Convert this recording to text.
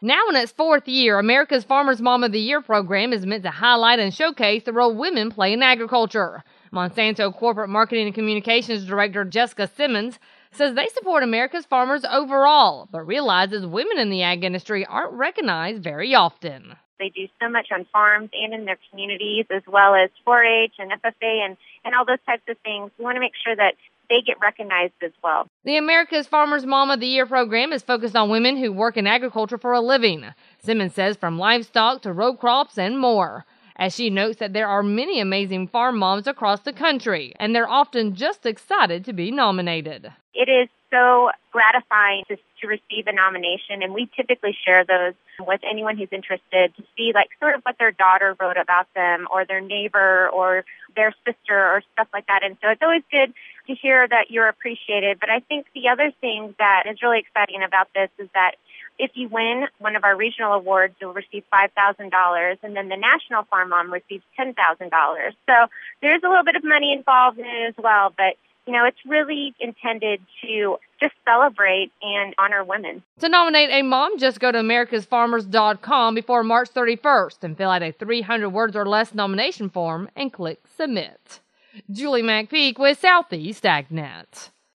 Now in its fourth year, America's Farmer's Mom of the Year program is meant to highlight and showcase the role women play in agriculture. Monsanto Corporate Marketing and Communications Director Jessica Simmons says they support America's farmers overall, but realizes women in the ag industry aren't recognized very often. They do so much on farms and in their communities, as well as 4-H and FFA and all those types of things. We want to make sure that they get recognized as well. The America's Farmer's Mom of the Year program is focused on women who work in agriculture for a living. Simmons says from livestock to row crops and more. As she notes that there are many amazing farm moms across the country, and they're often just excited to be nominated. It is so gratifying to receive a nomination, and we typically share those with anyone who's interested to see sort of what their daughter wrote about them or their neighbor or their sister or stuff like that. And so it's always good to hear that you're appreciated. But I think the other thing that is really exciting about this is that if you win one of our regional awards, you'll receive $5,000, and then the National Farm Mom receives $10,000. So there's a little bit of money involved in it as well, but it's really intended to just celebrate and honor women. To nominate a mom, just go to americasfarmers.com before March 31st and fill out a 300 words or less nomination form and click Submit. Julie McPeak with Southeast AgNet.